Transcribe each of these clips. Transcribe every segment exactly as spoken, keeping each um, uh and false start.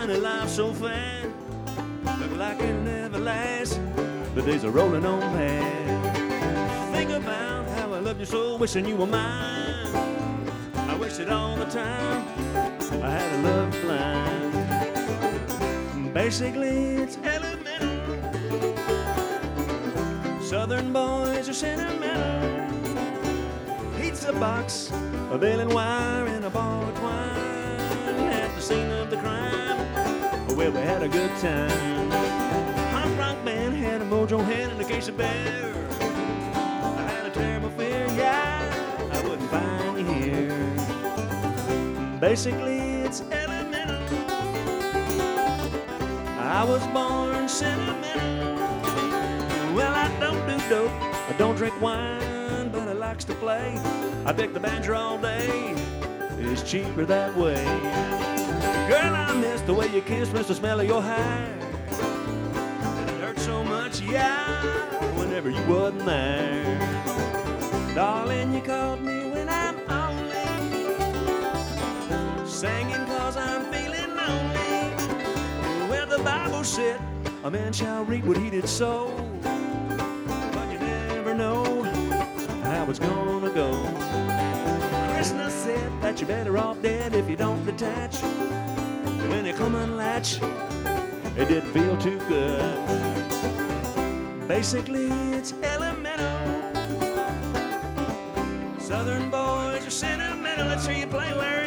funny life so fast. Look like it'll never last. The days are rolling on past. Think about how I loved you so, wishing you were mine. I wish it all the time. I had a love line. Basically, it's elemental. Southern boys are sentimental. Heats a box, a baling wire, and a ball of twine. At the scene of the crime, well, we had a good time. Hot rock band had a mojo hand and a case of beer. I had a terrible fear, yeah, I wouldn't find you here. Basically, it's elemental. I was born sentimental. Well, I don't do dope, I don't drink wine, but I likes to play. I pick the banjo all day, it's cheaper that way. Girl, I miss the way you kiss, miss the smell of your hair. And it hurt so much, yeah, whenever you wasn't there. Darling, you called me when I'm lonely, singing cause I'm feeling lonely. Well, the Bible said a man shall reap what he did sow. But you never know how it's gonna go. Krishna said that you're better off dead if you don't detach. When you come unlatch, it didn't feel too good. Basically, it's elemental. Southern boys are sentimental. Let's hear you play, Larry.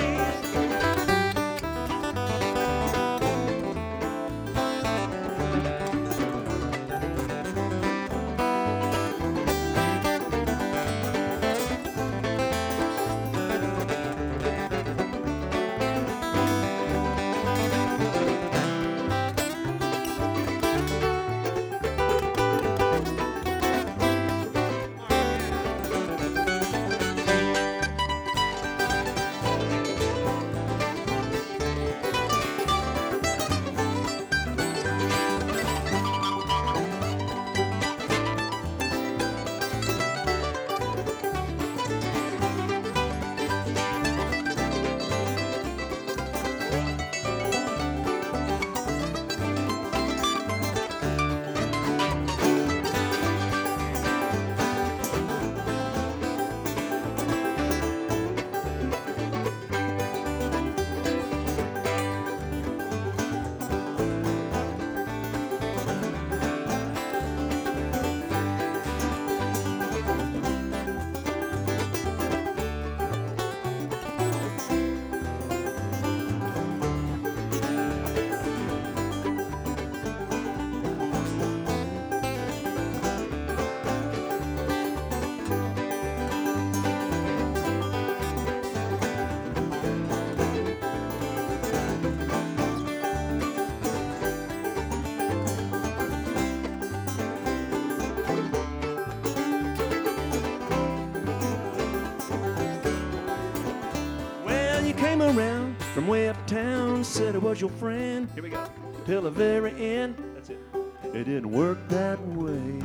Came around from way uptown, said I was your friend. Here we go. Till the very end. That's it. It didn't work that way.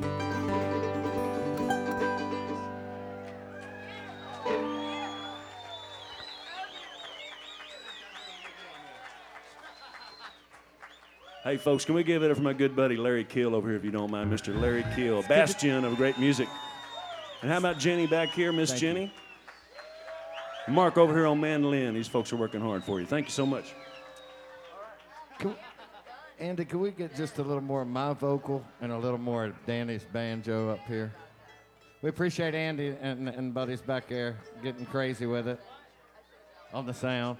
Hey, folks, can we give it up for my good buddy Larry Kill over here, if you don't mind, Mister Larry Kill, bastion of great music. And how about Jenny back here, Miss Jenny? You. Mark over here on mandolin. These folks are working hard for you. Thank you so much. Can, Andy, can we get just a little more of my vocal and a little more of Danny's banjo up here? We appreciate Andy and, and buddies back there getting crazy with it on the sound.